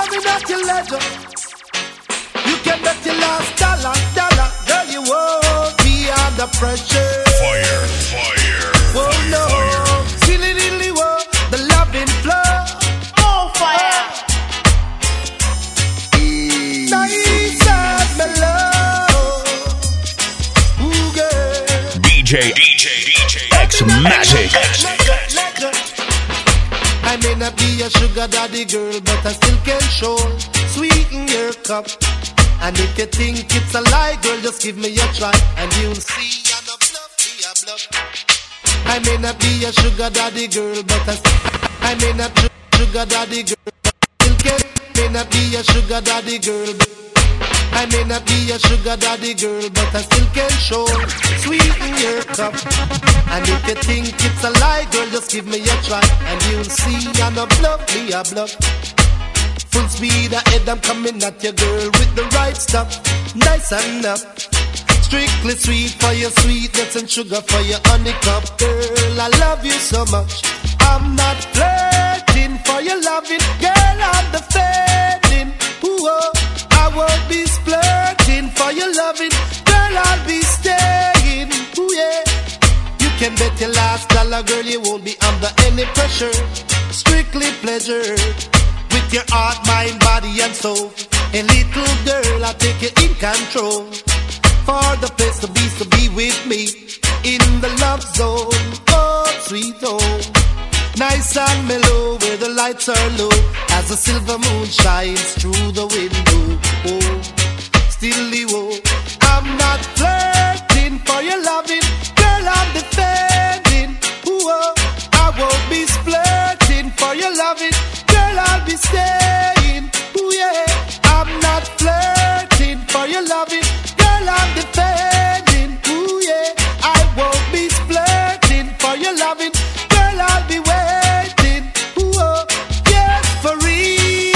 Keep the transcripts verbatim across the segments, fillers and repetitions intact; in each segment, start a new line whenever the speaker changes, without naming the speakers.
coming at your leisure. You can bet your last dollar, dollar. Girl, you won't be under pressure.
Fire, fire.
Whoa, no.
Fire.
Silly, dilly, whoa. The loving flow.
Oh, fire.
Nice and mellow. Ooh, girl.
D J, D J, D J, X-Matic.
I may not be a sugar daddy girl, but I still can show sweeten your cup. And if you think it's a lie, girl, just give me a try, and you'll see I'm a bluff, me a bluff. I may not be a sugar daddy girl, but I still, I may not be a sugar daddy girl, but I still can. May not be a sugar daddy girl. I may not be a sugar daddy girl, but I still can show sweeten your cup. And if you think it's a lie, girl, just give me a try, and you'll see I'm a bluff, me a bluff. Full speed ahead, I'm coming at your girl with the right stuff, nice enough. Strictly sweet for your sweetness and sugar for your honey cup. Girl, I love you so much. I'm not flirting for your loving, girl, I'm the fading. Ooh, oh. I won't be splurging for your loving, girl, I'll be staying. Ooh, yeah. You can bet your last dollar, girl, you won't be under any pressure. Strictly pleasure, with your heart, mind, body, and soul. A little girl, I'll take you in control. For the place to be, to be with me in the love zone. Oh, sweet home. Nice and mellow, where the lights are low, as the silver moon shines through the window. Oh, stilly woe. I'm not flirting for your loving, girl, I'm defending. Ooh, oh, I won't be splurting for your loving, girl, I'll be staying. Ooh, yeah, I'm not flirting for your loving, girl, I'm defending. Ooh, yeah, I won't be splurting for your loving, girl, I'll be waiting. Ooh, oh, yes, for real.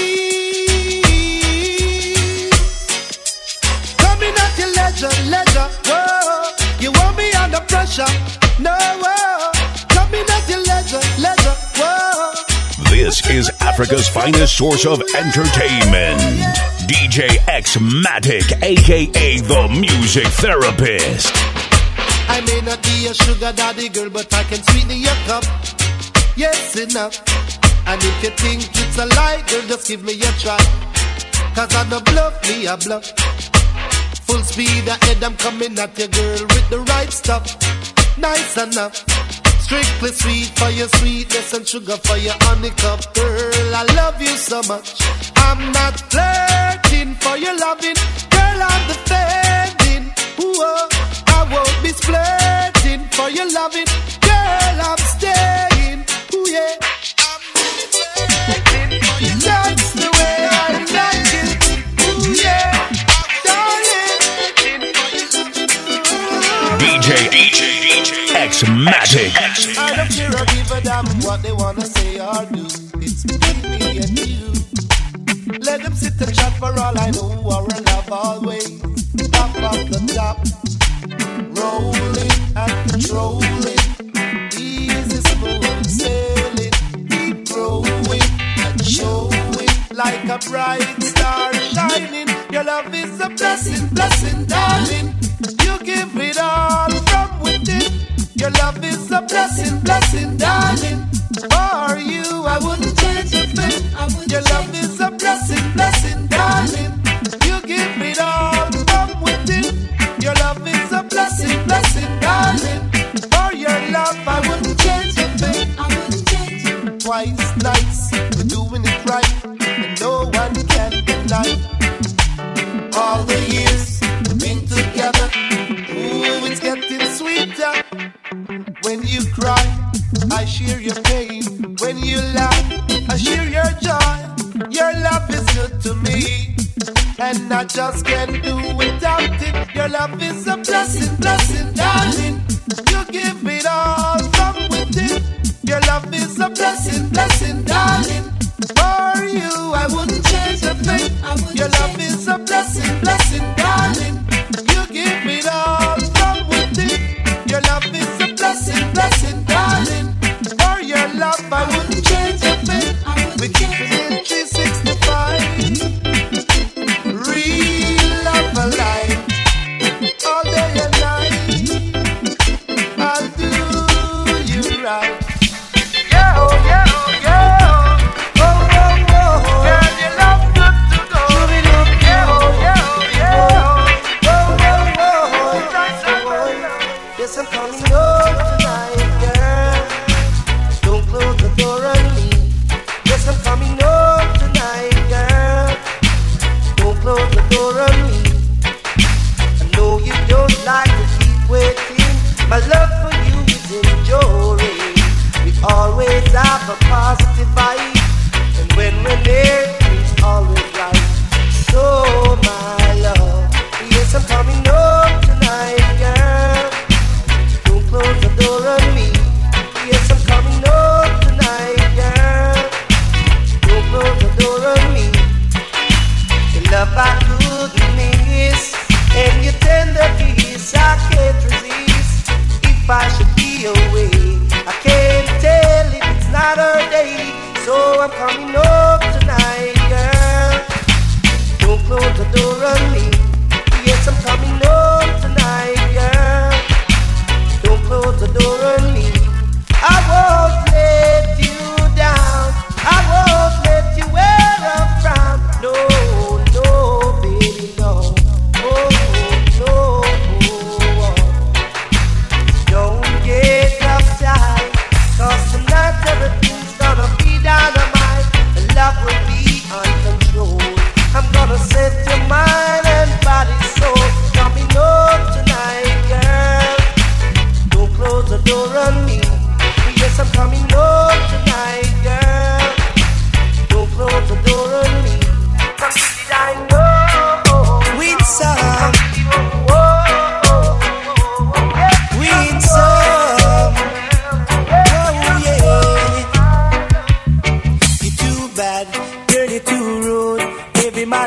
Coming at your leisure, leisure. Whoa, you want me under pressure? No, whoa. Coming at your leisure, leisure. Whoa.
This is Africa's finest source of entertainment. D J X-Matic, aka the Music Therapist.
I may not be a sugar daddy girl, but I can sweeten your cup. Yes, enough. And if you think it's a lie, girl, just give me a try. Cause I'm a bluff, me a bluff. Full speed ahead, I'm coming at you, girl, with the right stuff. Nice enough. Strictly sweet for your sweetness and sugar for your honey cup. Girl, I love you so much. I'm not flirting for your loving, girl, I'm defending. Ooh, oh, I won't be splurting for your loving, girl, I'm staying. Ooh, yeah, I'm flirting for your loving. That's the way I like it. Ooh, yeah, darling, for your loving.
D J, D J, D J X-Matic.
I don't care or give a damn what they wanna say or do. It's between me and you. Let them sit and chat for all I know. Our love always top of the top, rolling and controlling, easy smooth sailing, keep growing and showing like a bright star shining. Your love is a blessing, blessing, darling. You give it all from within. Your love is a blessing, blessing, darling. For you, I wouldn't change a thing. Your love is a blessing, blessing, darling. You give it all from within. Your love is a blessing, blessing, darling. For your love, I wouldn't change a thing. I wouldn't change it. Twice nice, we're doing it right, and no one can deny. All the years we've been together, ooh, it's getting sweeter. When you cry, I share your pain. When you laugh, I share your joy. Your love is good to me, and I just can't do without it. Your love is a blessing, blessing, darling. You give it all from within. Your love is a blessing, blessing, darling. For you, I wouldn't change a thing. Your love is a blessing, blessing, darling. You give it all from within. Your love is a blessing, blessing, darling. For your love, I wouldn't change a thing. We keep it in three sixty-five.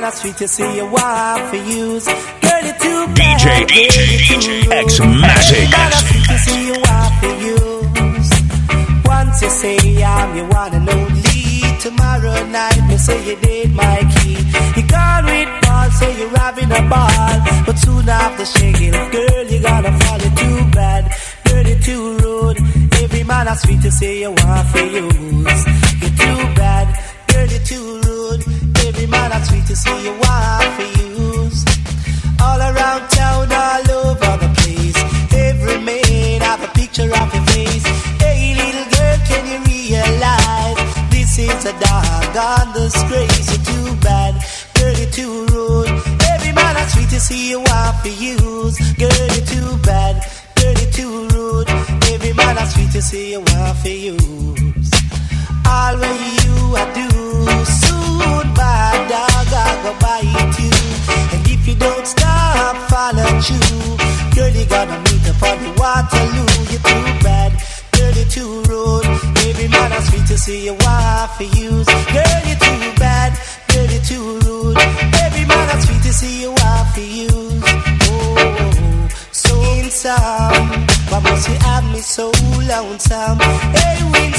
man are sweet, you see you want for use. Girl, you too bad.
D J, D J, D J, X-Matic.
Man are sweet, you see you want for use. Once you say I'm your one and only, tomorrow night me say you need my key. You gone with Paul, say you're having a ball, but soon after shaking, girl, you gonna fall. It too bad, girl, you too rude. Every man are sweet, you say you want for use. You're too bad, girl, you too rude. Every man are sweet, you say you want for use. All around town, all over the place, every man have a picture of your face. Hey little girl, can you realize this is a doggone disgrace? You're too bad, girl, you're too rude. Every man are sweet, you see you want for use. Girl, you're too bad, girl, you're too rude. Every man are sweet, you see you want for use. All what you a do, soon bad dog I go bite you. And if you don't stop, follow you, girl, you gonna meet up on the Waterloo. You're too bad, girl, you're too rude. Every man are sweet to see you want for use. Girl, you're too bad, girl, you're too rude. Every man are sweet to see you want for use. Oh, so handsome, why must you have me so lonesome? Hey,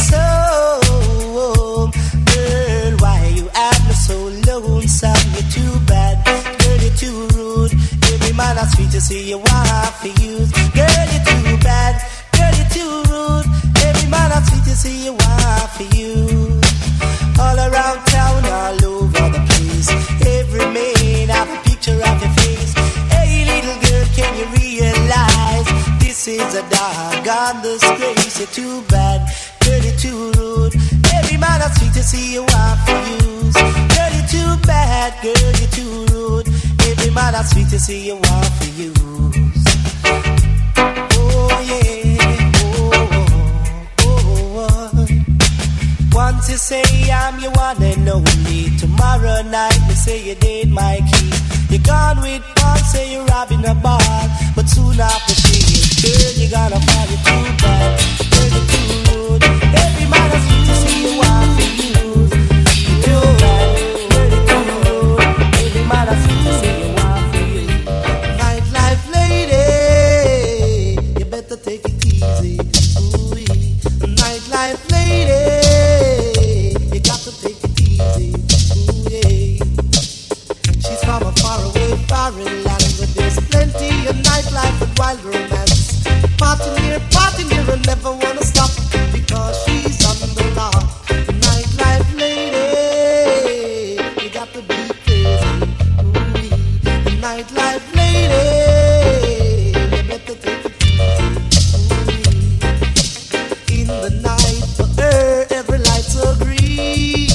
winsome, girl, why you have me so lonesome? You're too bad, girl, you're too rude. Every man are sweet to see you want for use. Girl, you're too bad, girl, you're too rude. Every man are sweet to see you want for use. All around town, all over the place, every man have a picture of your face. Hey little girl, can you realize this is a doggone disgrace? You're too bad, girl, you're too rude. Every man are sweet to see you want for use. Girl, you're too bad, girl, you're too rude. Every man are sweet to see you want for use. Oh yeah, oh, oh, oh. Once you say I'm your one and only, tomorrow night me say you need my key. You gone with Paul, say you're robbing a bar, but soon after she, girl, you gotta fall. You too bad, girl, you're too rude. Every man is sweet to see you want to use. You too bad, girl, you're too rude. Every man is sweet to see you want to use. Nightlife lady, you better take it easy. Ooh-wee. Nightlife lady, you got to take it easy. Ooh-yeah. She's from a faraway foreign land where there's plenty of nightlife and wild romance. Party near, party near, and never wanna stop because she's on the rock. Nightlife lady, you got to be crazy. Ooh-wee. The nightlife lady, you better take it easy. Ooh-wee. In the night for her, every light's so green.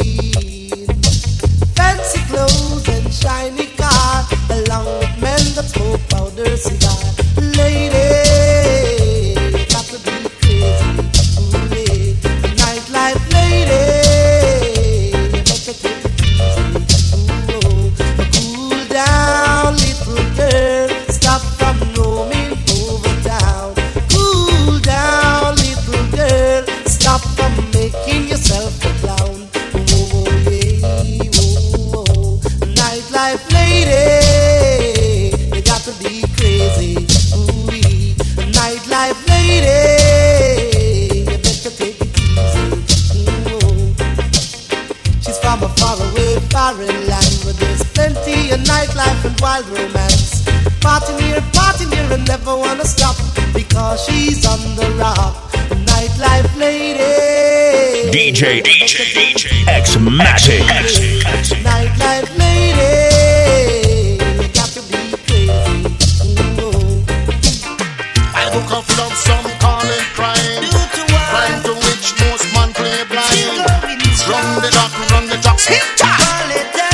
Fancy clothes and shiny car, along with men that smoke powder cigar. Lady, you got to be crazy. Ooh, yeah. The nightlife lady, you better take it easy. Ooh, cool down, little girl, stop from roaming over town. Cool down, little girl, stop from making yourself a clown. Oh, yeah, oh, oh. Nightlife lady, you got to be crazy. Ooh-wee. Nightlife lady, you better take it easy. Ooh. She's from a faraway foreign land where there's plenty of nightlife and wild romance. Party near, party near, and never wanna stop because she's on the rock. Nightlife lady,
D J, D J, D J, X-Matic.
Nightlife lady, you got to be crazy. Ooh.
I woke up love, some call it crime. Crime to which most man play blind. Run the dock, run the dock. Hit time.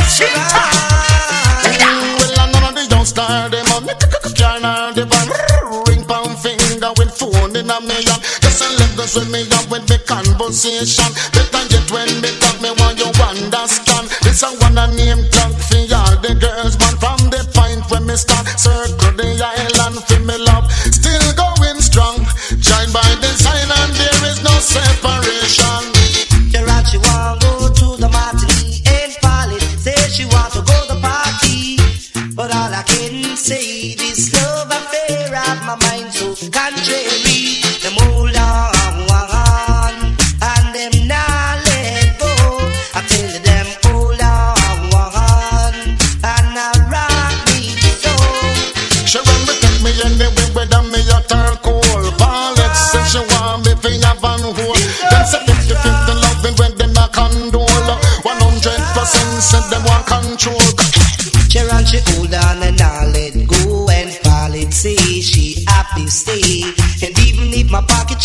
Well, I'm none of the youngster, them on the corner, the van. Ring pound finger with phone in a million. Just a levels with me up with the conversation. Better yet when me talk, me want you understand. This a one a name tag for all the girls, man. From the point when me start, circle the island for me love. Still going strong, joined by design and there is no separation.
She want to go to the Martini and Polly. Say she want to go to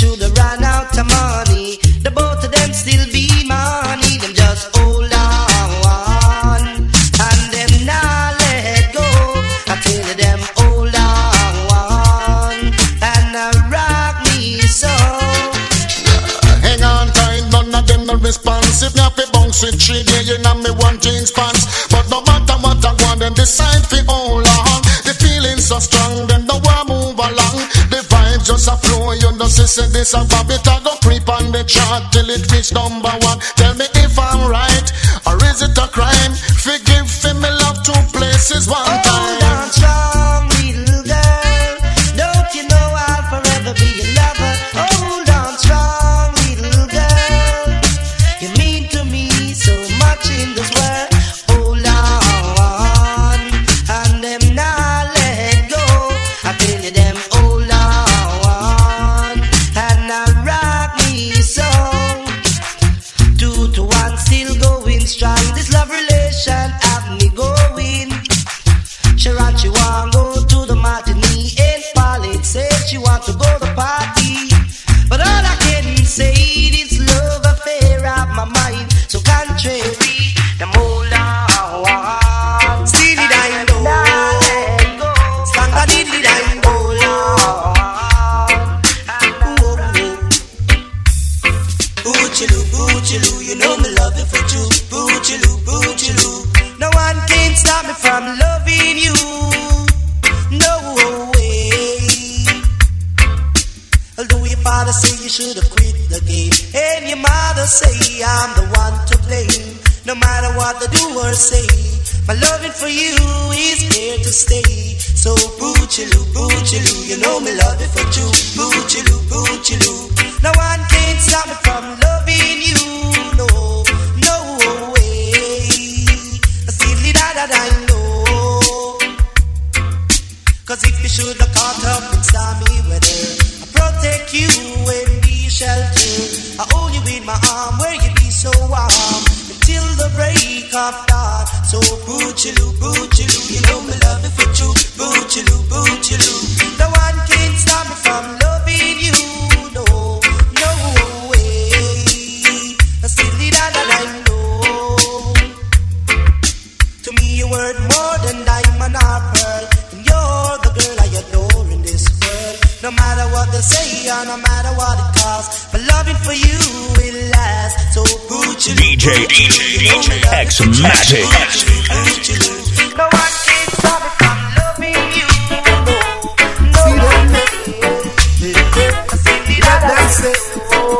should have run out of money. The both of them still be money. Them just hold on, and them not let go. I tell you them hold on, and I rock me so.
Hang on tight, none of them not responsive. Me have to bounce with three day in me one jeans pants. But no matter what I want, them decide fi hold on. The feeling so strong, them no want move along. The vibe just a flow, you know see say this a bab. It a go creep on the chart till it reach number one. Tell me if I'm right, or is it a crime? Forgive for me love two places one
Hold
time.
on strong, little girl. Don't you know I'll forever be your lover? Hold on strong, little girl. You mean to me so much in this world. Hold on, and them not let go. I tell you them hold on, and I rock me so. Two to one still going strong. This love relation have me going. Sharon, she want go to the matinee in Polly said she want to go to party. But all I can say is love affair of my mind. So contrary, them hold on. Steal it and go. Stand and deal it and hold on. Boochiloo, boochiloo, you know me love you for true. Boochiloo, boochiloo. No one can stop me from loving you. No way. Although your father say you should have quit the game, and your mother say I'm the one to blame. No matter what they do or say, my loving for you is here to stay. So boochiloo, boochiloo, you know me love you for true. Boochiloo, boochiloo. No one can stop me from loving you. No, no way. Still that I know. Cause if you should have caught up in stormy weather, I protect you and be shelter. I hold you in my arm where you be so warm until the break of dawn. So boochiloo, boochiloo, you know me love you for true. Boochiloo, boochiloo. No one can stop me from loving you. No, no way. Still that I know. To me you worth more than diamond or pearl, and you're the girl I adore in this world. No matter what they say or no matter what it costs, my loving for you will last. So boochiloo,
D J D J X-Matic.
No one can stop me from loving you. No,
See
no
them
way.
let them say, oh,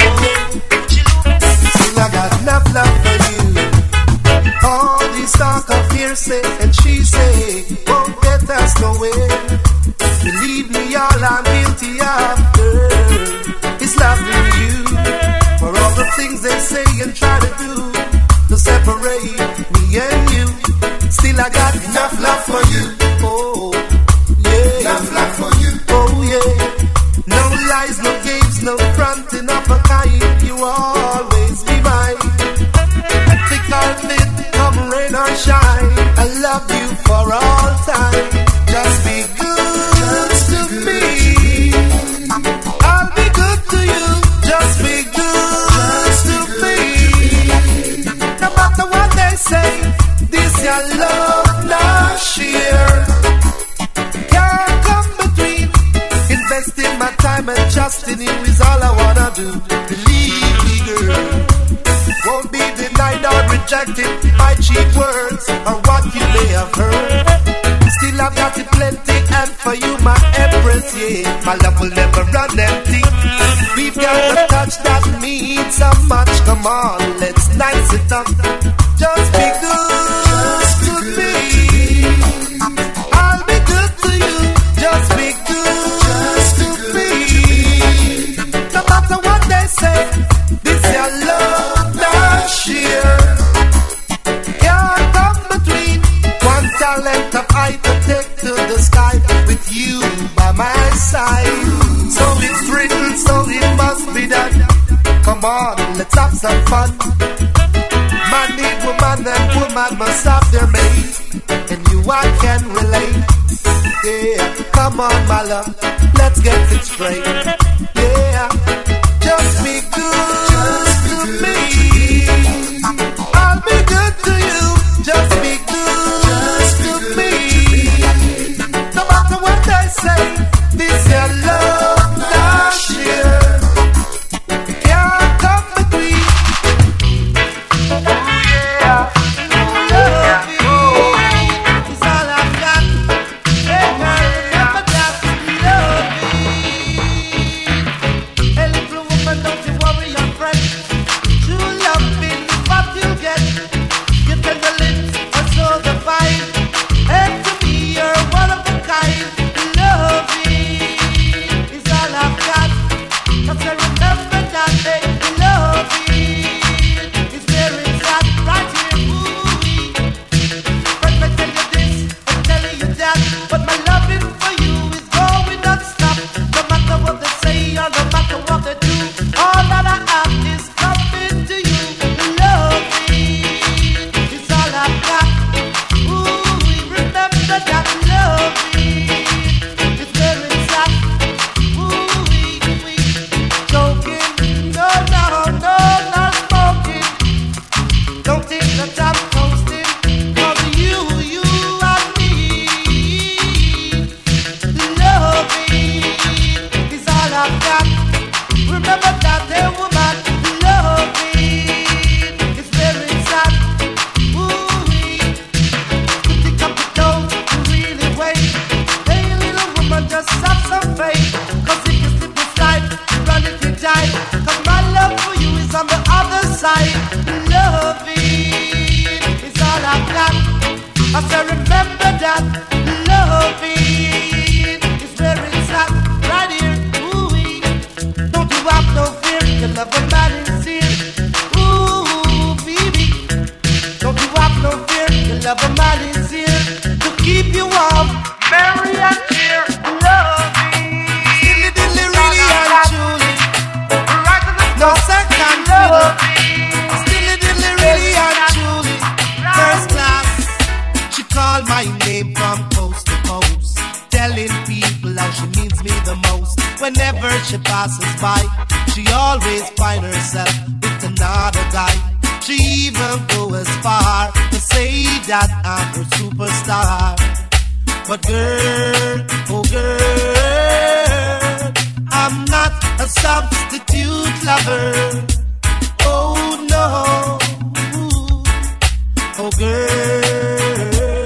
still I got enough love for you. All these talk of hearsay and she say won't get us nowhere. Believe me, all I'm guilty of, girl, is loving you. For all the things they say and try to do to separate me and you, still I got enough love for you. Oh, yeah, enough love for you. Oh, yeah. No lies, no games, no fronting up a kind. You always be mine. Thick or thin, come rain or shine, I love you for all time. Just be good to me. I'll be good to you. Just be good to me. No matter what they say, this your love not share. Can't come between. Investing my time and trust in you is all I wanna do. Believe me, girl. Won't be denied or rejected by cheap words or what you may have heard. Still I've got it plenty, and for you my empress, yeah, my love will never run empty. We've got a touch that means so much. Come on, let's nice it up. Just be good to me. I'll be good to you. Just be good to me. No matter what they say, this your love not share. Can't come between one talent of I to take to the sky with you by my side. So it's written, so it must be done. Come on, let's have some fun. Man need woman and woman must have their mate, and you I can relate. Yeah, come on my love, let's get it straight. Yeah. I said remember that loving is where it's at, right here. Ooh-wee. Don't you have no fear, your love a man is here. Ooh, baby. Don't you have no fear, your love a man is here to keep you warm, merry and cheer. Loving, dilly dilly really and truly, right in the no second fiddle. Dilly dilly really and truly, first class. She called my name from coast to coast, telling people how she means me the most. Whenever she passes by, she always finds herself with another guy. She even goes as far to say that I'm her superstar. But girl, oh girl, I'm not a substitute lover. Oh no, oh girl,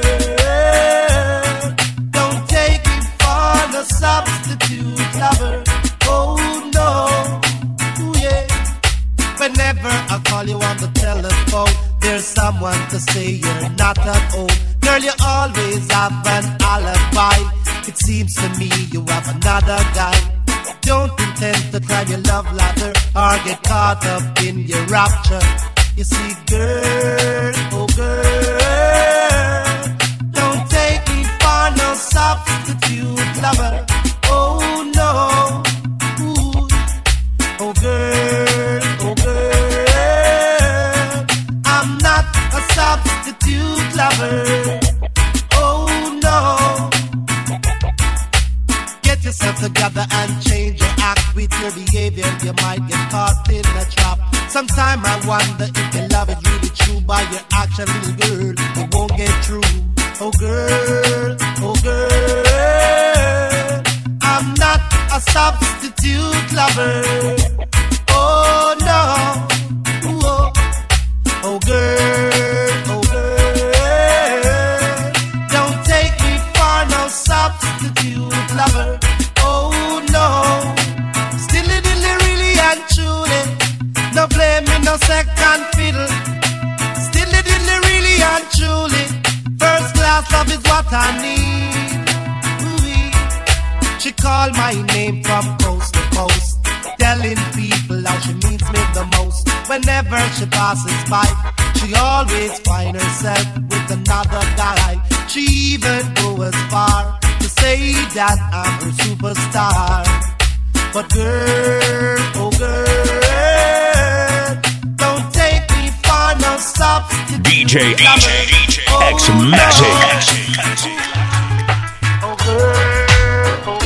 don't take me for the substitute lover. Oh no, ooh, yeah. Whenever I call you on the telephone, there's someone to say you're not at home. Girl, you always have an alibi. It seems to me you have another guy. Don't intend to climb your love ladder or get caught up in your rapture. You see, girl, oh girl, don't take me for no substitute lover. Oh no, ooh. Oh girl, oh girl, I'm not a substitute lover. Oh no, get yourself together and change your act. With your behavior, you might get caught in a trap. Sometimes I wonder if your love is really true. By your action, little girl, it won't get through. Oh girl, oh girl, I'm not a substitute lover. Oh no, ooh, oh, oh girl, oh girl, don't take me for no substitute lover. Oh no, stilly dilly really and truly, no blame me no second fiddle. Stilly dilly really and truly, first class love is what I need. Ooh-wee. She called my name from coast to coast, telling people how she means me the most. Whenever she passes by, she always finds herself with another guy. She even goes as far to say that I'm her superstar. But girl, oh girl, don't take me for no substitute.
D J, D J, D J, X Magic.
Oh girl, oh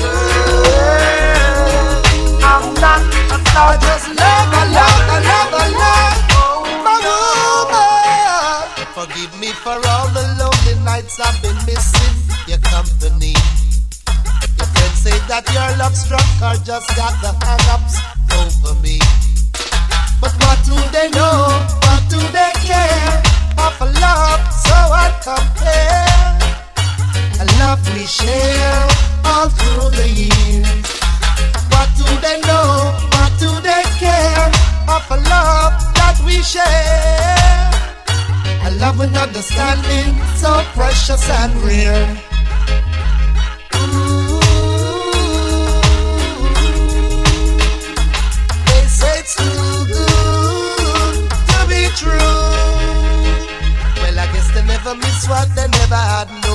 girl, I'm not a star. I just love, I love, I love, I love my woman. Forgive me for all the lonely nights I've been missing your company. Your friends say that your love struck or just got the hang-ups over me. But what do they know? What do they care? Of a love so uncompared, a love we share all through the years. What do they know? What do they care? Of a love that we share, a love with understanding so precious and rare. They say it's too good to be true. Well, I guess they never miss what they never had, no.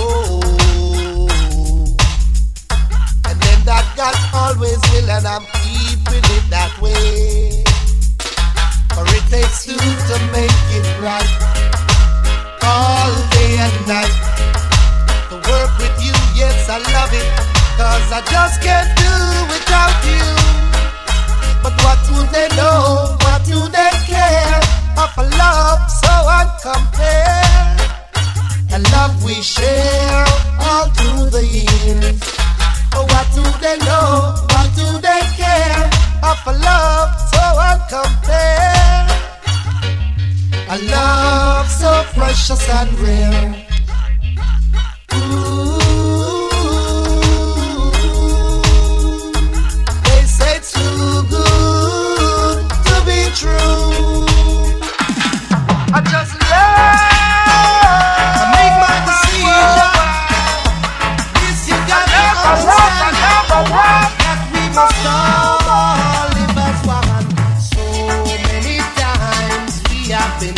And then that God always will, and I'm keeping it that way. For it takes two to make it right, all day and night. To work with you, yes, I love it, cause I just can't do without you. But what do they know? What do they care? Of a love so uncompared, a love we share all through the years. Oh, what do they know? What do they care? Of a love so uncompared, a love so precious and rare. Ooh, they say it's too good to be true. I just love to make my decision.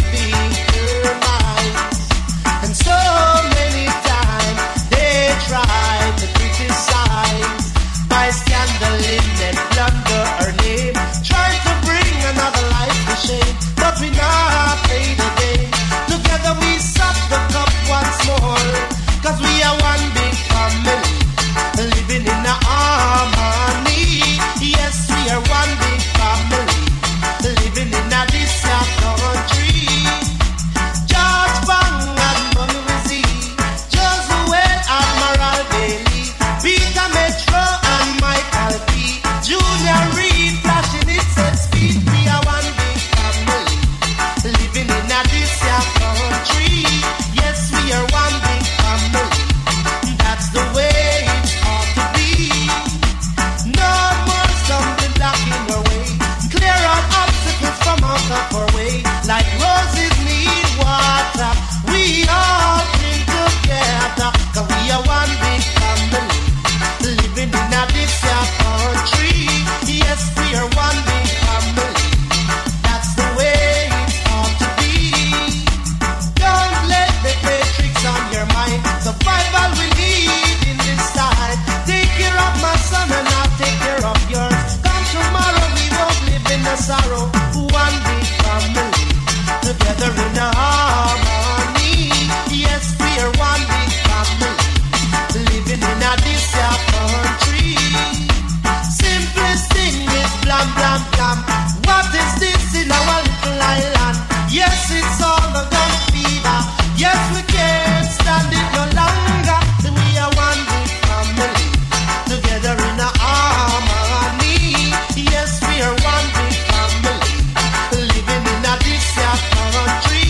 speak their minds. And so many times they try to criticize by scandalin and plunder her name, trying to bring another life to shame. But we not play the game. Together we suck the cup once more, cause we are one big family, living in a harmony. Yes, we are one big family, living in a this country. George Bang and Monroe, Josuel Admiral Bailey, Peter Metro and Michael P, Junior Reed flashing its head speed. We are one big family, living in a this country. Yes, we are one big family. That's the way it ought to be. No more stumbling block in our way. Clear out obstacles from out of our way. Like roses need water, we all cling together, cause we are one big family, living in a this country. Yes, we are one big family. That's the way it ought to be. Don't let them play tricks on your mind. Survival we need in this side. Take care of my son and I'll take care of yours. Come tomorrow we won't live in the sorrow. One big family, together in a harmony. Yes, we are one big family, living in a this country. Simplest thing is blam blam blam. What is this in our little island? Yes, it's all the gun fever. Yes, we can't stand it no longer. We are one big family, together in a harmony. Yes, we are one big family, living in a this country.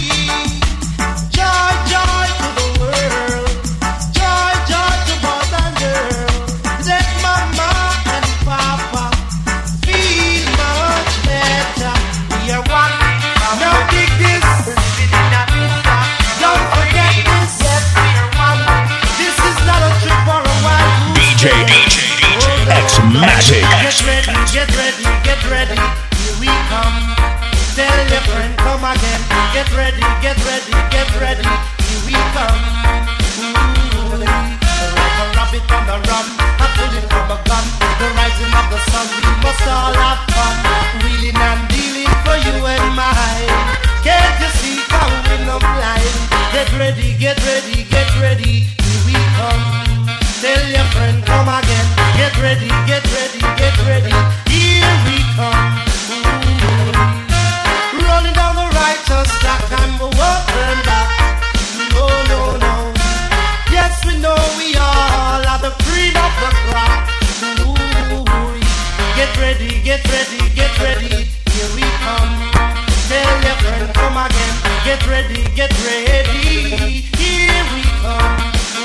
Joy, joy to the world. Joy, joy to boys and girls. Let mama and papa feel much better. We are one big family. Now dig this. Living in a this country. Don't forget this. Yes, we are one. This is not a trip for a while.
D J, D J, D J, X-Matic.
Get ready, get ready, get ready. Here we come. Tell your friend, come again. Get ready, get ready, get ready. Here we come. Ooh, like a rabbit on the run, a bullet from a gun. The rising of the sun, we must all have fun. Wheeling and dealing for you and mine. Can't you see coming up line? Get ready, get ready, get ready. Here we come. Tell your friend, come again. Get ready, get ready, get ready. Here we come. Ooh. Running down the righteous track and we won't turn back. No, no, no. Yes, we know we all are the cream of the crop. Ooh. Get ready, get ready, get ready. Here we come. Tell your friend, come again. Get ready, get ready. Here we come.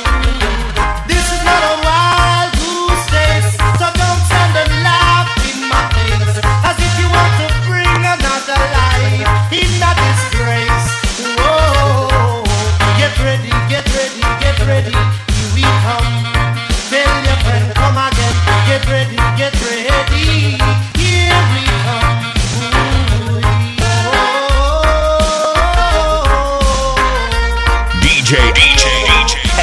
This is not a wild goose chase, so don't stand and laugh in my face, as if you want to bring another life in a disgrace. Whoa, get ready, get ready, get ready. Here we come. Tell your friend, come again. Get ready, get ready. Here we come. Ooh, oh,
D J, D J, D J,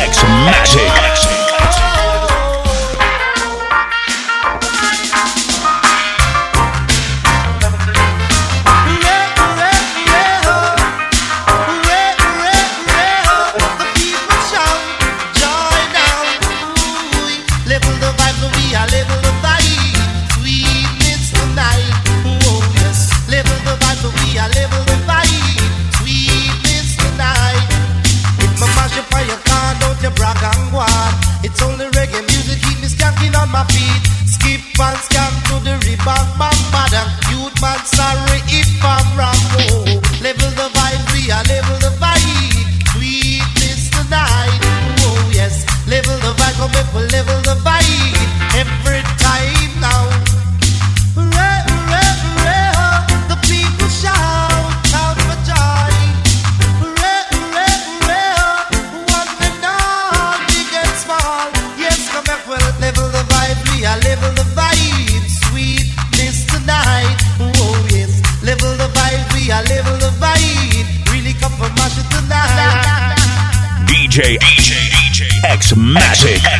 J X-Matic.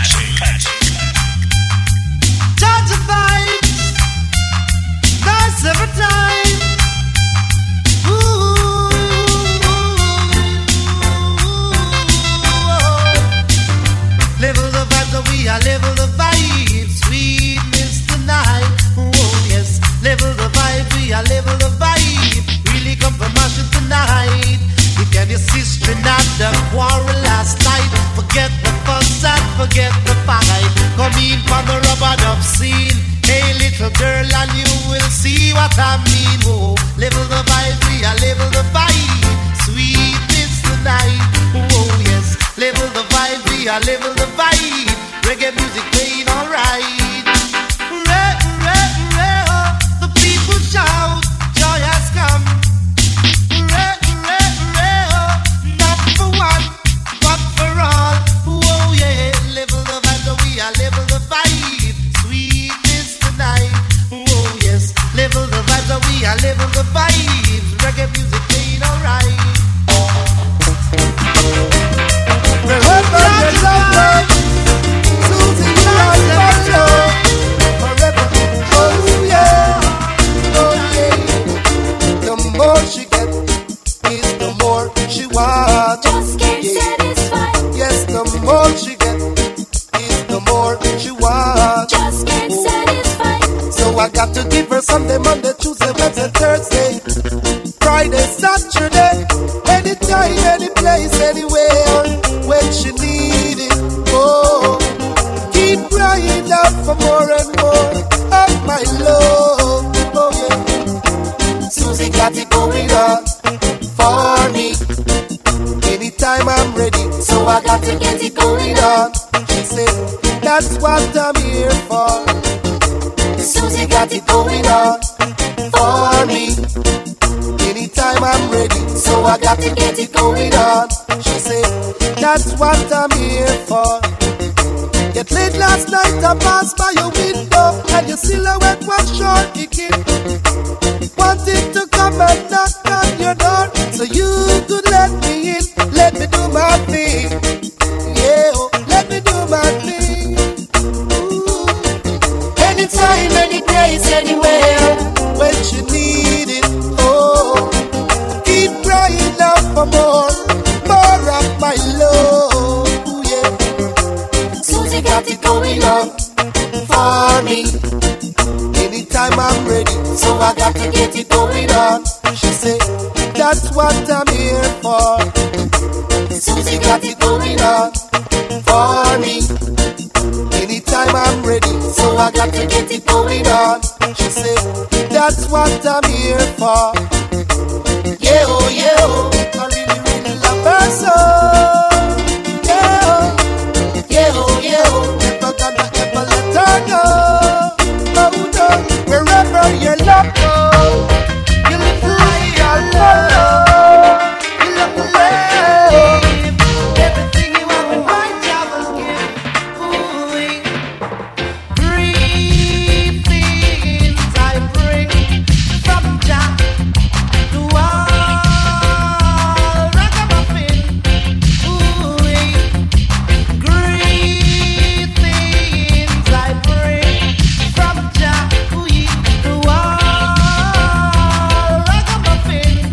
Charge the vibes, nice every time. Ooh, level the vibes, and we are level the vibes. Sweetness tonight. Oh yes, level the vibe, we are level the vibe. Really come from action tonight. You and your sister not the quarrel last night. Forget the fuss and forget the fight. Come in from the rubber dub scene. Hey little girl, and you will see what I mean. Oh, level the vibe, we are level the vibe. Sweetness tonight. Oh yes, level the vibe, we are level the vibe. Reggae music playing alright. Re, re, re, oh. The people shout, joy has come. Re, re, re, oh. Not for one, but for all. Oh yeah, level the vibe, so we are level the vibe. Sweetness tonight. Oh yes, level the vibe, so we are level the vibe. Reggae music playing alright. Wherever you love me, Susie, you are the forever. Oh yeah, oh yeah. The more she gets, is the more she wants.
Just can't
Yeah.
satisfy.
Yes, the more she gets, is the more she wants.
Just can't satisfy.
So I got to give her Sunday, Monday, Tuesday, Wednesday, Thursday, Friday, Saturday, anytime, any place, anywhere, when she need it. Oh, keep crying out for more and more of my love. Oh yeah, Susie got it going on for me. Anytime I'm ready, so I got to get it going on. She said, that's what I'm here for. Susie got it going on for me. Anytime I'm ready, so I got to get it going on. She said, that's what I'm here for. Get late last night, I passed by your window, and your silhouette was short kicking. Wanted to come and knock on your door, so you could let me in, let me do my thing. Yeah, oh, let me do my thing. Ooh. Anytime, any place, anywhere, when she need it. Oh, keep crying out for more, more of my love. Ooh, yeah. Susie got it going on for me. Anytime I'm ready, so I got to get it going on. She said, that's what I'm here for. Susie got it going on for me. Anytime I'm ready, so I got to get it going on. She said, that's what I'm here for. Yeah, oh, yeah, oh. I really, really love her so. Yeah, oh, yeah, oh, yeah, oh. Never gonna ever let her go. Oh, no, wherever you love go, you live like your love. You look like everything you ever find, I will give. Ooh, greetings I bring from Jah to all ragamuffin. Ooh, greetings I bring from Jah to all ragamuffin.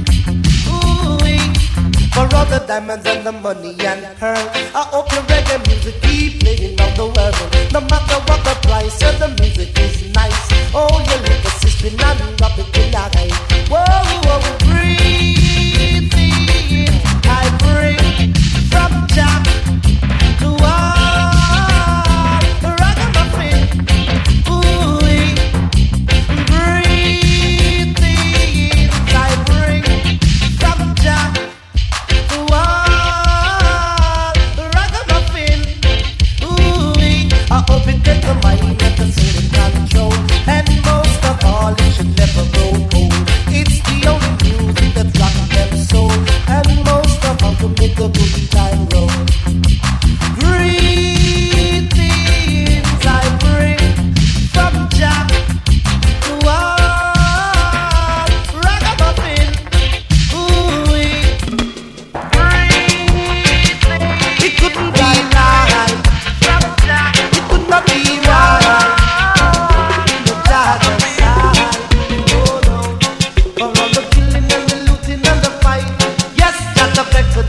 Ooh, for all the diamonds and the money and pearl, I hope your reggae music keep playing around the world. No matter what the price, yeah, the music is nice. Oh, you little sister, and rub it in your eye. Whoa, whoa, greetings I bring from Jah to all ragamuffin. Ooh, greetings I bring from Jah to all ragamuffin. Ooh, I hope it gets the mind and the soul in control. And most of all, it should never grow old. It's the only music that's rock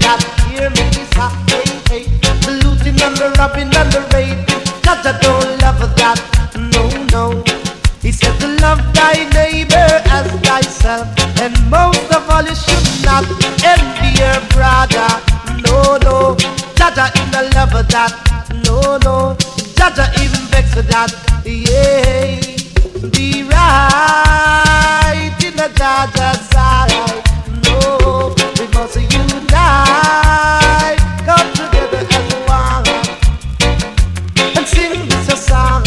that. Hear me, say, hey, hey. The looting and the robbing and the raid. Jaja don't love that. No, no. He said to love thy neighbor as thyself. And most of all you should not envy your brother. No, no. Jaja in the love of that. No, no. Jaja even vex for that. Yeah. Be right in the Jaja's side. No, we must unite. Come together as one and sing this a song.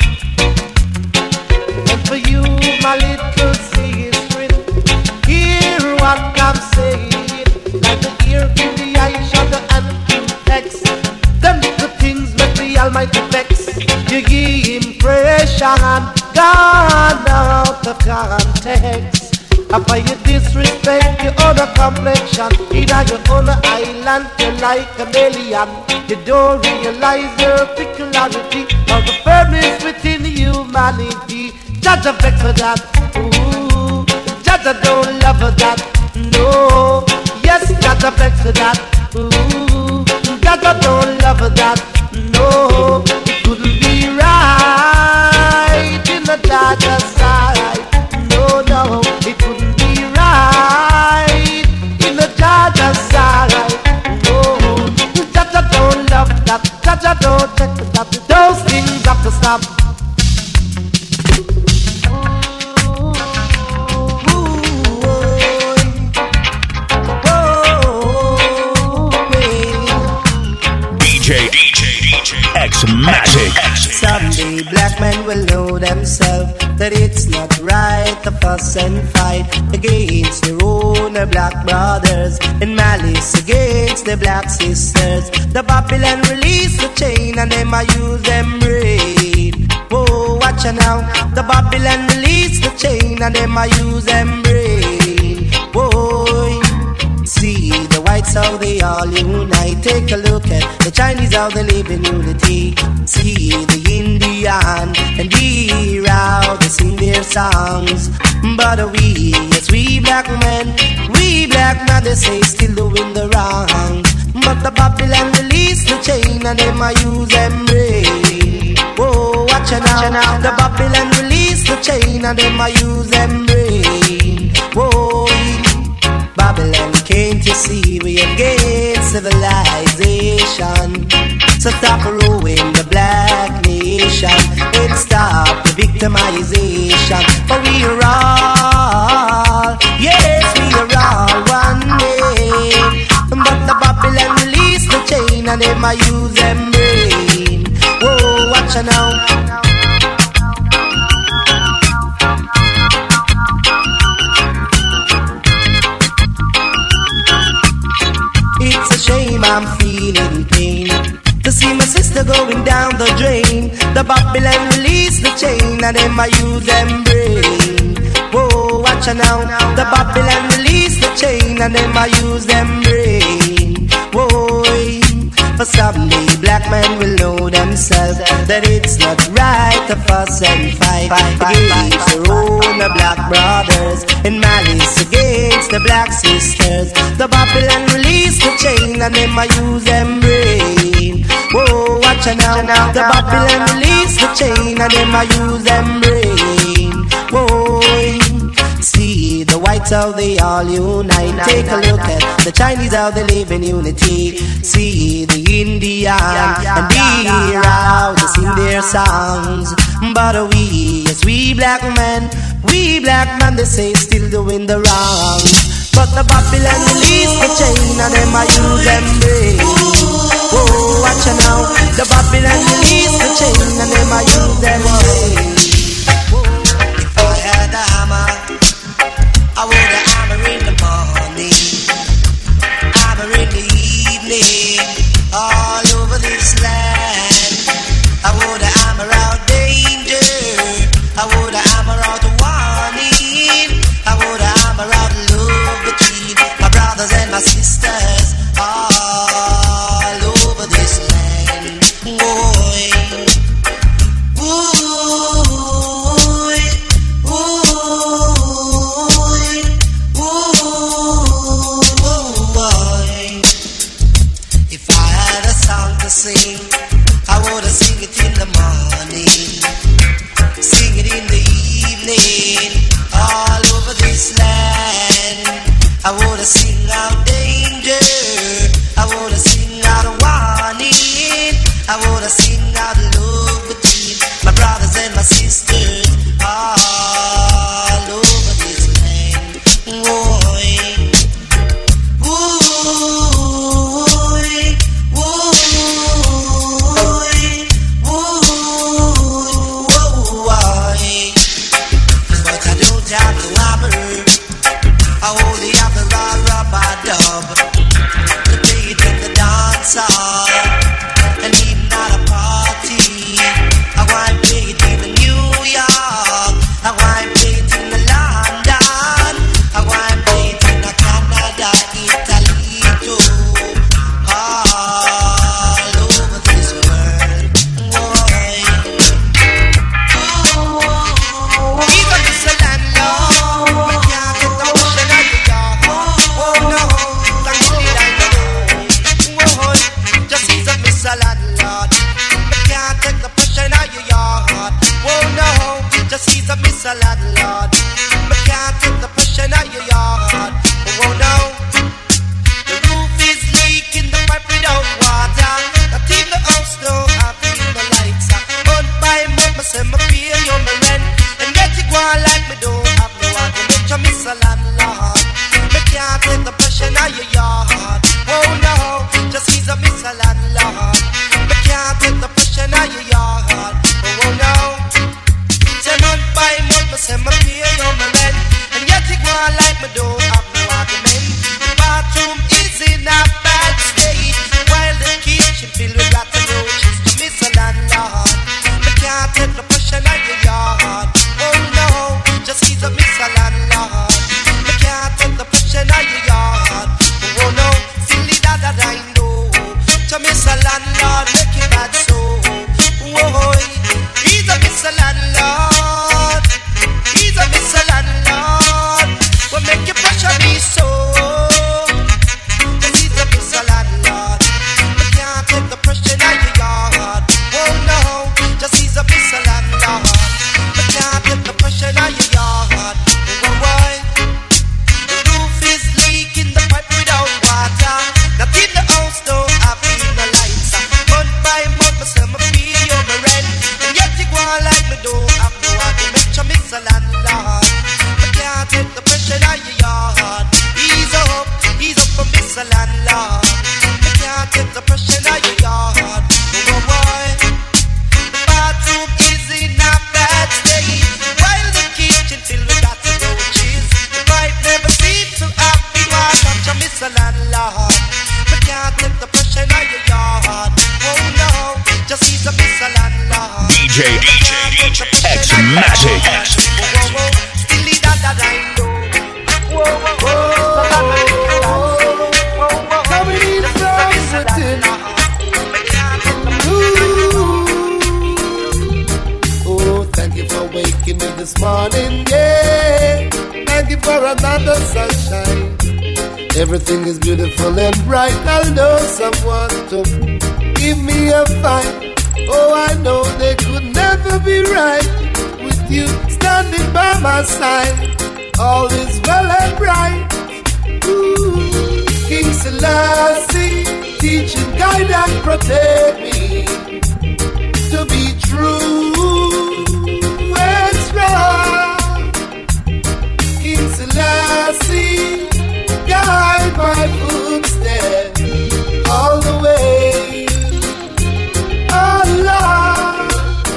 And for you, my little sister, hear what I'm saying. Like the ear in the eye, shoulder and text. Them little things make the Almighty vex. You give impression and gone out of context. After you disrespect your other complexion, in your own island, you're like a chameleon. You don't realize your peculiarity or the firmness within humanity. Jaja vex for that. Ooh, Jaja don't love for that. No, yes, Jaja vex for that. Ooh, Jaja don't love for that. No, it couldn't be right in the Jaja side. No, no, it couldn't be right in the Jaja side. No, Jaja don't love that. Jaja don't check that. Those things have to stop.
X-Matic.
Someday black men will know themselves that it's not right to fuss and fight against their own black brothers and malice against the black sisters. The Babylon release the chain and them I use them brain. Whoa, watch ya now. The Babylon release the chain and them I use them brain. Whoa. See the whites how they all unite. Take a look at the Chinese how they live in unity. See the Indian and the how they sing their songs. But we, yes we black men, we black men they say still doing the wrongs. But the Babylon release the chain and them I use them brain. Whoa, watch ya now. The Babylon release the chain and them I use them brain. Whoa. Babylon came to see we again civilization. So stop ruining the black nation and stop the victimization. For we are all, yes, we are all one name. But the Babylon release the chain and them I use them brain. Whoa, watch ya now. It's a shame I'm feeling pain to see my sister going down the drain. The Babylon release the chain and them I use them brain. Whoa, watch ya now. The Babylon release the chain and them I use them brain. Whoa, for someday black men will know themselves that it's not right to fuss and fight against their own black brothers and malice against the black sisters. The Babylon release the chain and them I use them brain. Whoa, watch ya now. The Babylon release the chain and them I use them brain. Whoa. See the whites how they all unite. Take a look at the Chinese how they live in unity. See the Indian and the how they sing their songs. But we, yes we black men, we black men they say still doing the wrong. But the Babylon release the chain and them I use them brain. Oh, watch ya now. The Babylon release the chain and them I use them brain. If I had a hammer, I would have hammer in the morning, hammer in the evening, all over this land. I would have hammer out danger, I would have hammer out warning, I would have hammer out love between my brothers and my sisters. Mister Landlord. You can't take the pressure out your yard. Oh boy, the bathroom is in a bad state, while the kitchen filled with lots of roaches. The pipe never seems to have been washed up to Mister Landlord. You can't take the pressure out your yard. Oh no, just see the Mister Landlord.
D J X-Matic.
Still that that I know. Whoa, whoa, whoa.
Coming in from Britain. Oh, thank you for waking me this morning, yeah. Thank you for another sunshine. Everything is beautiful and bright. I know someone to give me a fight. Oh, I know they could never be right with you standing by my side. All is well and bright. Ooh, King Selassie, teach and guide and protect me to be true and strong. King Selassie, guide my footsteps all the way. Allah,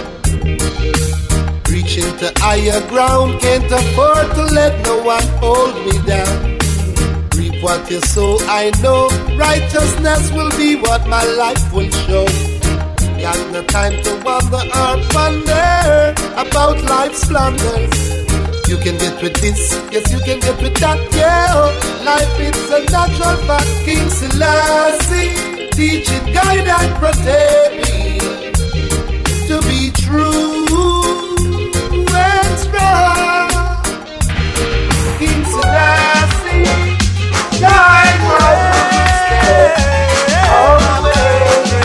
reaching to higher ground, can't afford to let no one hold me down. Reap what you sow, I know righteousness will be what my life will show. Got no time to wonder or ponder about life's blunders. You can get with this, yes you can get with that, yeah. Life is a natural fact. King Selassie, teach it, guide and protect me to be true and strong. King Selassie, guide my footsteps all the way.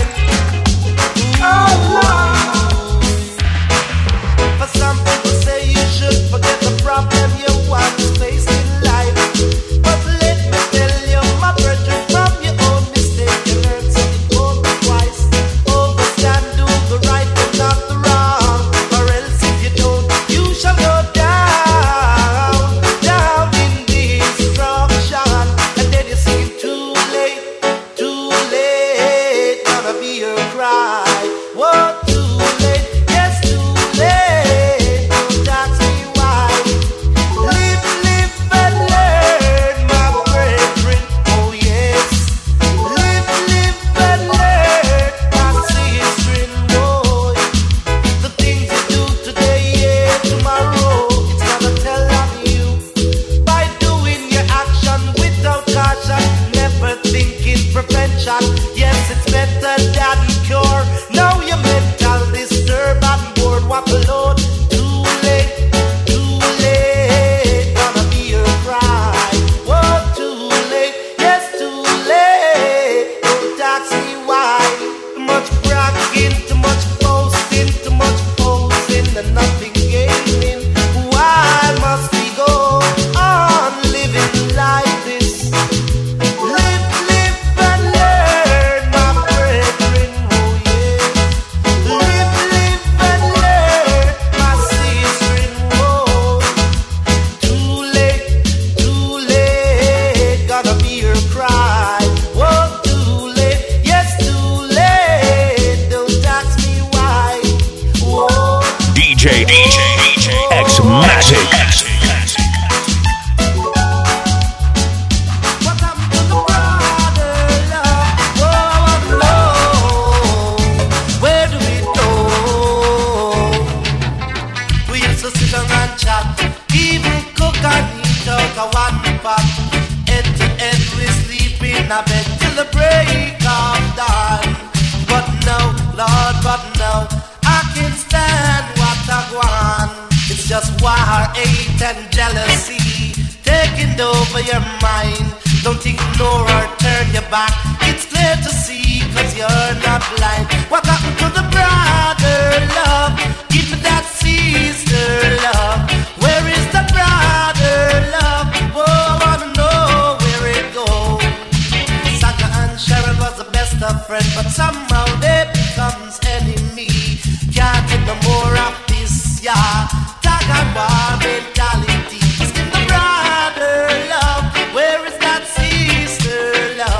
Allah.
For some people say you should forget the problem you once faced in life, but let me tell you, my brethren, from your own mistake you learn something only twice. Overstand, do the right and not the wrong, or else if you don't, you shall go down, down in destruction. And then you see too late, too late, gonna be your cry. Whoa, too late, yes, too late. Don't ask me why. Live, live and learn, my brethren. Oh yes. Live, live and learn, my sister. Boy, the things you do today, yeah, tomorrow it's gonna tell on you. By doing your action without caution, never thinking prevention. Yes, it's better than cure. Now your mental disturb and bored, what a load. Too late, too late, gonna be your cry. Whoa, too late, yes, too late. Don't ask me why. Too much bragging, too much boasting, too much posing, and nothing gaining. Why must we go on living like this? Live, live and learn, my brethren. Oh yeah. Live, live and learn, my sister. Oh, too late, too late, gonna be your cry. Whoa, too late, yes, too late. Don't ask me why. Whoa.
D J X-Matic.
What happened to the brother love? Oh no, where do we go? We used to sit down and chat, even cook and eat out of one pot. Head to head we sleep in a bed till the break of dawn. But now, Lord, but now I can't stand what I want. It's just war, hate and jealousy taking over your mind. Don't ignore or turn your back. It's clear to see, cause you're not blind. What happened to the brother love? Give me that sister love. Where is the brother love? Oh, I wanna know where it goes. Saka and Cheryl was the best of friends, but somehow they becomes enemy. Can't get no more of this, yeah. Tag and war mentality. Still the brother love. Where is that sister love?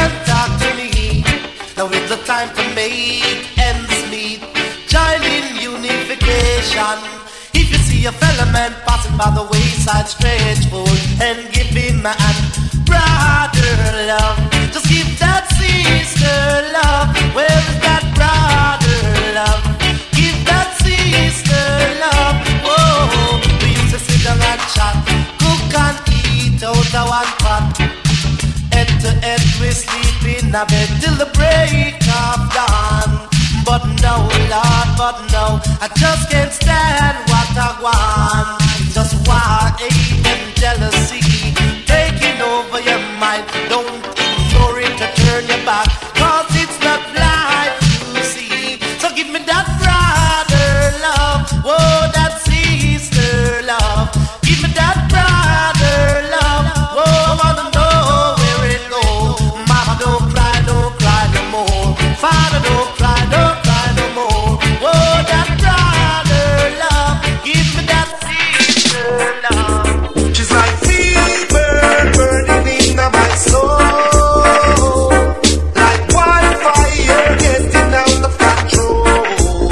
and talk to me. Now it's the time to make ends meet. Join in unification. If you see a fella man passing by the wayside, stretch forward and give him a hand. Brother love, just give that sister love. Where is that brother love? Give that sister love. Whoa, we used to sit down and chat, cook and eat out of one pot. Head to head we sleep in a bed till the break of dawn. But no, Lord, but no, I just can't stand what I want. Just war, hate and jealousy taking over your mind. Don't ignore it or turn your back, cause it's not blind to see. So give me that brother love, whoa, that sister love. Give me that brother love, whoa, I wanna know where it goes. Mama, don't cry, don't cry no more. Father, don't cry, don't cry no more. Whoa, that brother love, give me that sister love. She's like fever burning in my soul, like wildfire getting out of control.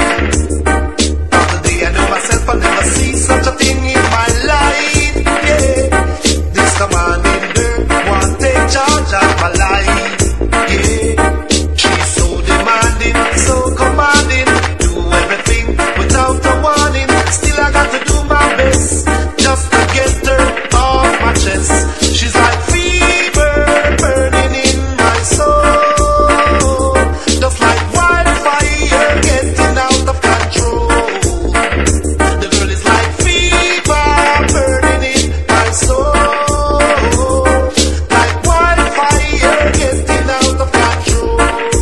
The day I know myself, I never see such a thing in my life. Yeah, this commanding girl want take charge of my life. Yeah, she's so demanding, so commanding, do everything without a warning. Still I got to do my best just to get her off my chest. She's like fever burning in my soul, just like wildfire getting out of control. The girl is like fever burning in my soul, like wildfire getting out of control.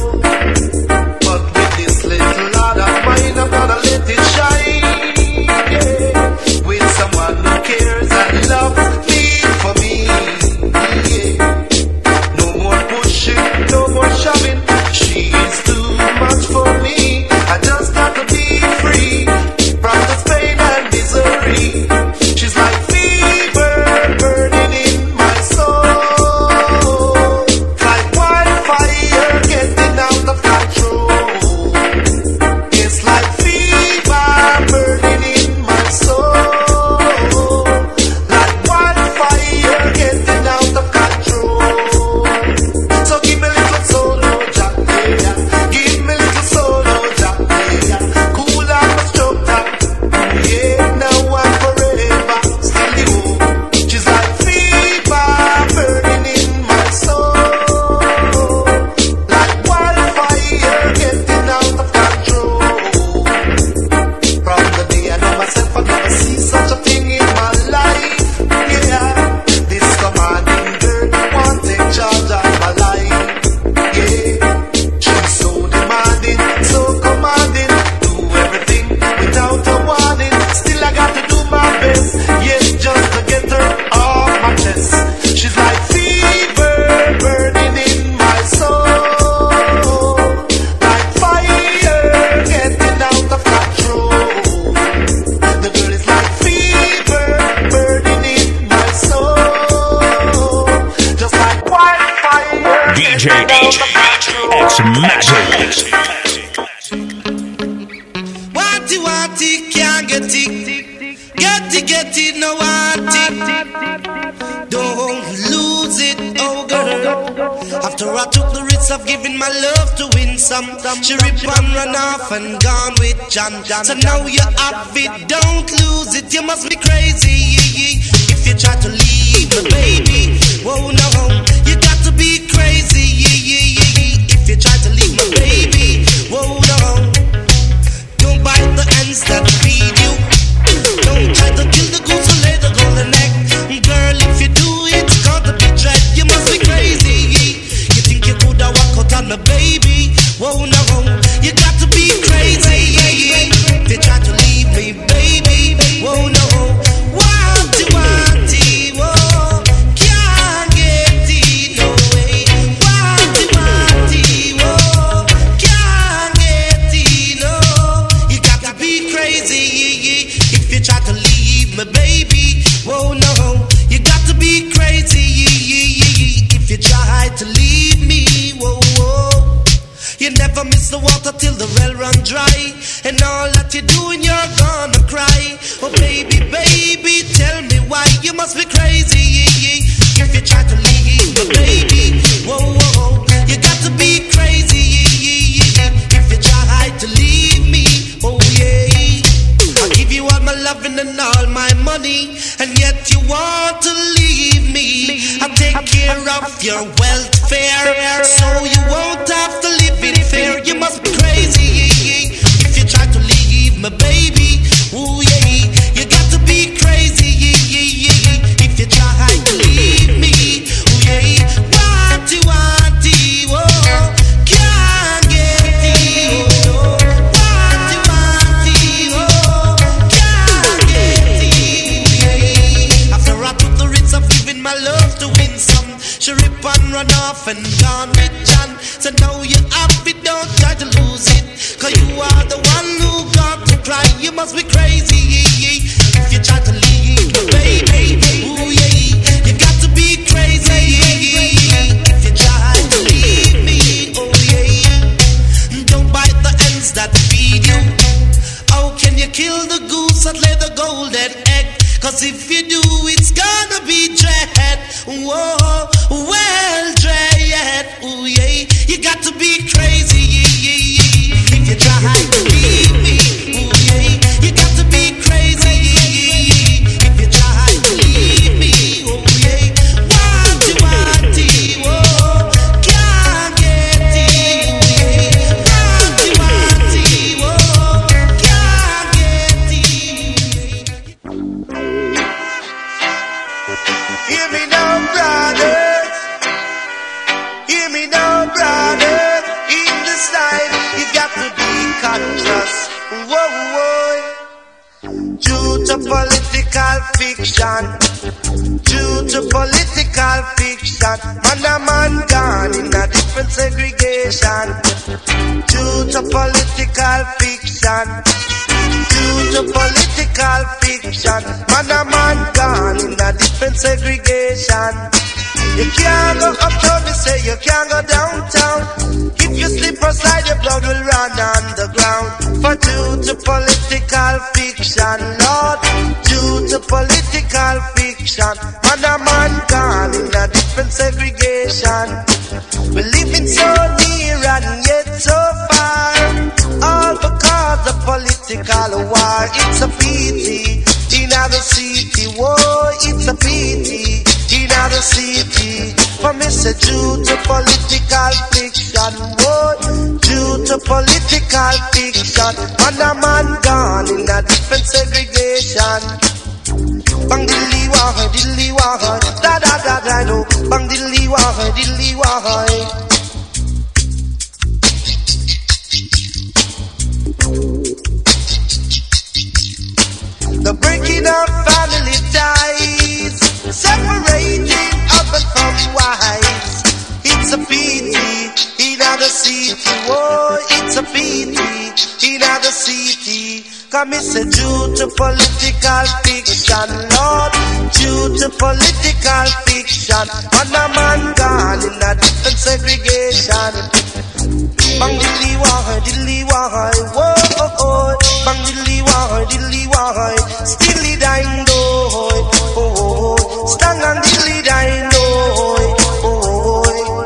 But with this little light of mine, I'm gonna let it shine, yeah, with someone who cares and loves me for me, yeah. No more pushing, no more shoving, she is too much for me. I just got to be free from this pain and misery. She's like fever burning in my soul, like wildfire getting out of control. It's like fever burning in my soul, like wildfire getting out of control. So give me a little solo jack, yeah. Give me a little solo jack, yeah. Cool out my stroke top, yeah. Now I'm forever still you. She's like fever burning in my soul, like wildfire getting out of control. From the day I know myself, I never see such a thing in my life. Yeah, this commanding girl want take charge of my life. Yeah, she's so demanding, so commanding, do everything without a warning. Still I got to do my best, yes, just to get her off my chest. She's like fever burning in my soul, like fire getting out of control. The girl is like fever burning in my soul, just like wildfire
D J
getting out of control.
X Magic.
Want it, want it, can't get it. Get it, get it, no want it. Don't lose it, oh girl. After I took the risk of giving my love to win some, she rip and run off and gone with John. So now you have it, don't lose it. You must be crazy if you try to leave me, baby. Whoa, no, you got to be crazy if you try to leave me, baby. Whoa, no, don't bite the hands that feed you. Don't try to kill the goose or lay the golden egg. Girl, if you do it, it's gonna be dread. You must be crazy. You think you could have walked out on me, baby? Whoa, no, you got to be crazy if you try to leave me, baby. Whoa, no, wanty, wanty, whoa, can't get it, no way. Wanty, wanty, whoa, can't get it, no. You got to be crazy if you try to leave me, baby. Whoa, no, you got to be crazy if you try to leave me. miss the water till the well run dry. And all that you're doing, you're gonna cry. Oh baby, baby, tell me why you must be crazy. If you try to leave me, baby, whoa, whoa, you got to be crazy. If you try to leave me, oh yeah, I'll give you all my loving and all my money, and yet you want to leave me. I'll take care of your welfare, so you won't have to live in fear. You must be crazy if you try to leave me, baby. Oh yeah, you got to be crazy if you try to leave me. Oh yeah, want you, want you, oh, can't get you. Oh, want you, want you, oh, can't get you. Yeah. After I took the risks of giving my love to win some, she rip and run off and gone with John. So now you have it, don't try to lose it, 'cause you are the one who got to cry. You must be crazy if you try to leave me, baby. Ooh yeah, you got to be crazy if you try to leave me. Oh yeah, don't bite the ends that feed you. How can you kill the goose and lay the golden egg? 'Cause if you do, it's gonna be dread. Whoa, well dread. Ooh yeah, you got to be crazy if you try to leave me. Ooh yeah, you got to be crazy if you try to leave me. Oh yeah, want you, want you, oh, can't get you. Want you, want you, oh, can't get you. Hear me now, brothers. Hear me now, brothers. In this life, you got to be conscious. Whoa, whoa. Due to political fiction, due to political fiction, man a man gone in a different segregation. Due to political fiction, due to political fiction, man a man gone in a different segregation. You can't go uptown, me say you can't go downtown. If you slip aside, your blood will run underground. For due to political fiction, Lord, due to political fiction, man a man gone in a different segregation. We're living so near and yet so far, all because of political war. It's a pity in the city, whoa, it's a pity in the city. For me say due to political fiction, whoa, due to political fiction, man a man gone in a different segregation. Bang dilly wah, dilly wah, da da da da no. Bang dilly wah, dilly wah. The breaking of family ties, separating husband from wives. It's a pity in the city, oh, it's a pity in the city. Come it's a due to political fiction, Lord, due to political fiction. Man a man gone in a different segregation. Bang dilly wah, dilly wah, whoa, oh, oh. Bang dilly wah, dilly wah, stilly dying, oh, oh, oh. Stang and dilly dying, oh, oh, oh.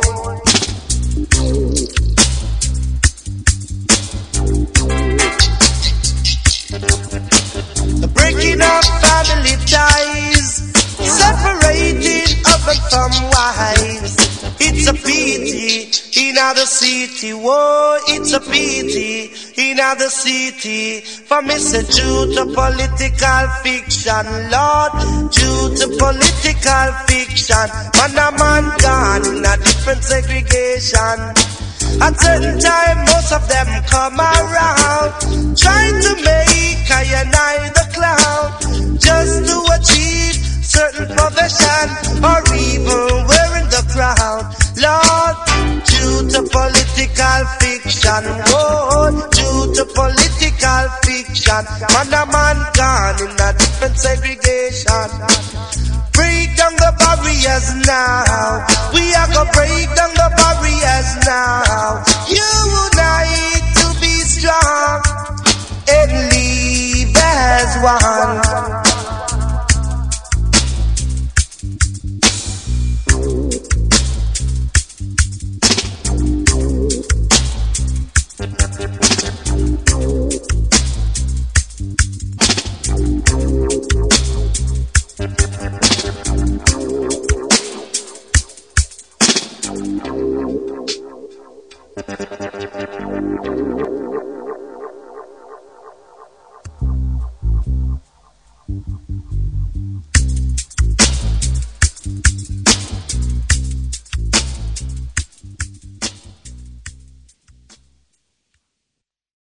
The breaking of family ties, separating husband from wives. It's a pity in the city, whoa, it's a pity in the city. For me say due to political fiction, Lord, due to political fiction, man a man gone in a different segregation. At certain time, most of them come around, trying to make I and I the clown, just to achieve certain profession, or even wearing the crown. Lord, due to political fiction, oh, due to political fiction, man a man gone in a different segregation. Break down the barriers now. We are gonna break down the barriers now. You and I